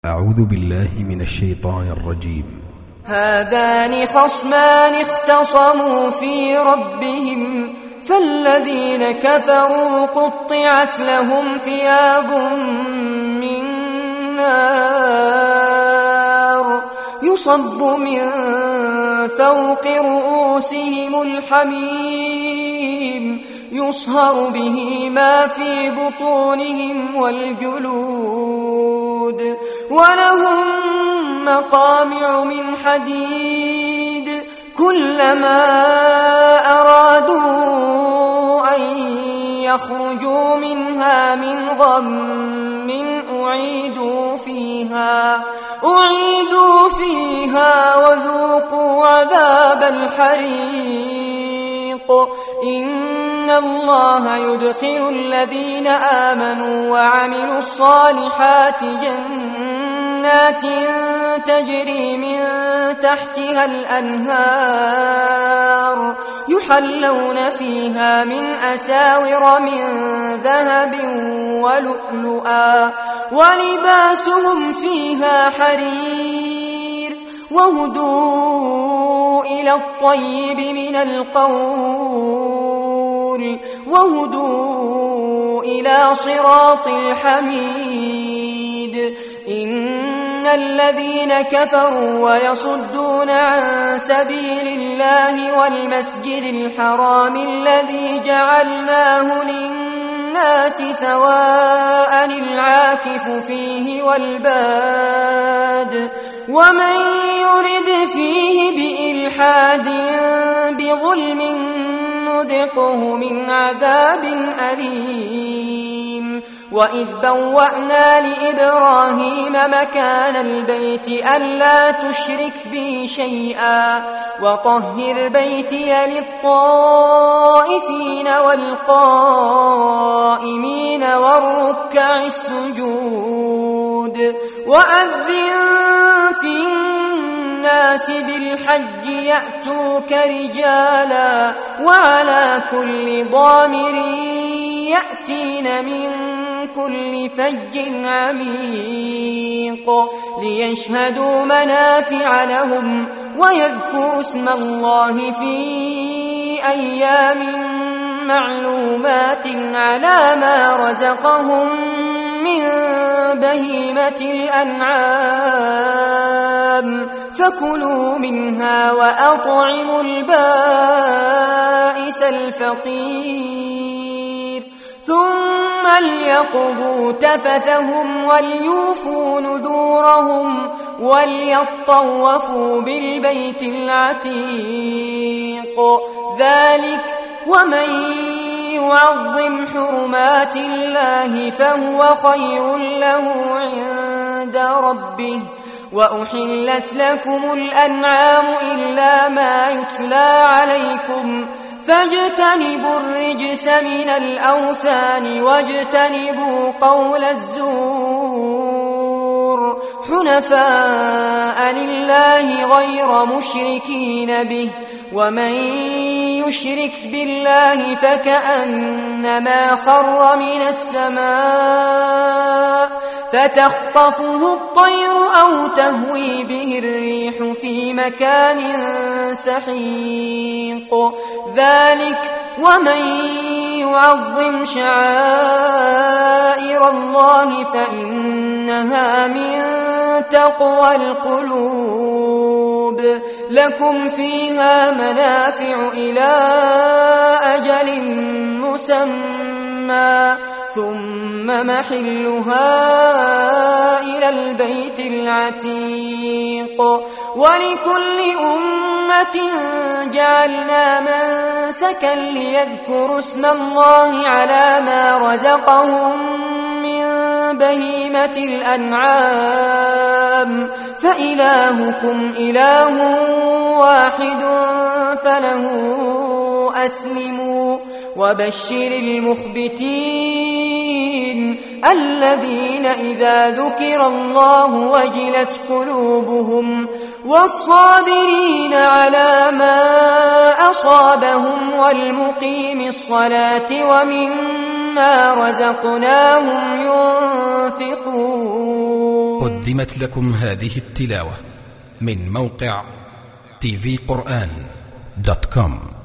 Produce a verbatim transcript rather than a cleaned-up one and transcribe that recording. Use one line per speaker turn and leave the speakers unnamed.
أعوذ بالله من الشيطان الرجيم.
هذان خصمان اختصموا في ربهم فالذين كفروا قطعت لهم ثياب من نار يصب من فوق رؤوسهم الحميم يصهر به ما في بطونهم والجلود ولهم مقامع من حديد كلما أرادوا أن يخرجوا منها من غم أعيدوا فيها أعيدوا فيها وذوقوا عذاب الحريق إن الله يدخل الذين آمنوا وعملوا الصالحات جنات تجري من تحتها الأنهار يحلون فيها من أساور من ذهب ولؤلؤا ولباسهم فيها حرير وهدوا إلى الطيب من القول وهدوا إلى صراط الحميد إن الذين كفروا ويصدون عن سبيل الله والمسجد الحرام الذي جعلناه للناس سواء العاكف فيه والباد ومن يرد فيه بإلحاد بظلم نذقه من عذاب أليم وإذ بوأنا لإبراهيم مكان البيت ألا تشرك بي شيئا وطهر بيتي للطائفين والقائمين والركع السجود وأذن في الناس بالحج يأتوك رجالا وعلى كل ضامر يأتين من كل فج عميق ليشهدوا منافع لهم ويذكروا اسم الله في أيام معلومات على ما رزقهم من بهيمة الأنعام فكلوا منها وأطعموا البائس الفقير ثم ليقضوا تفثهم وليوفوا نذورهم وليطوفوا بالبيت العتيق ذلك ومن يعظم حرمات الله فهو خير له عند ربه وأحلت لكم الأنعام إلا ما يتلى عليكم فاجتنبوا الرجس من الأوثان واجتنبوا قول الزور حنفاء لله غير مشركين به ومن يشرك بالله فكأنما خر من السماء فتخطفه الطير أو تهوي به الريح في مكان سحيق ذلك ومن يعظم شعائر الله فإنها من تقوى القلوب لكم فيها منافع إلى أجل مسمى ثم محلها إلى البيت العتيق ولكل أمة جعلنا منسكا ليذكروا اسم الله على ما رزقهم من بهيمة الأنعام فإلهكم إله واحد فله أسلموا وبشر المخبتين الذين إذا ذكر الله وجلت قلوبهم والصابرين على ما أصابهم والمقيم الصلاة ومما رزقناهم ينفقون
قدمت لكم هذه التلاوة من موقع تي في قرآن دوت كوم.